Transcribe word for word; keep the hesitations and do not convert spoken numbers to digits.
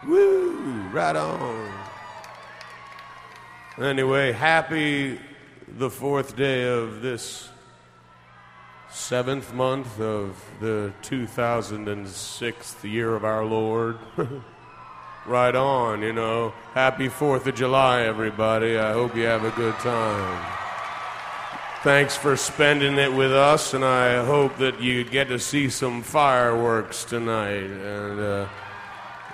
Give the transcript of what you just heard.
Woo, right on. Anyway, happy the fourth day of this seventh month of the two thousand sixth year of our Lord. Right on, you know. Happy fourth of July, everybody. I hope you have a good time. Thanks for spending it with us, and I hope that you get to see some fireworks tonight. And, uh,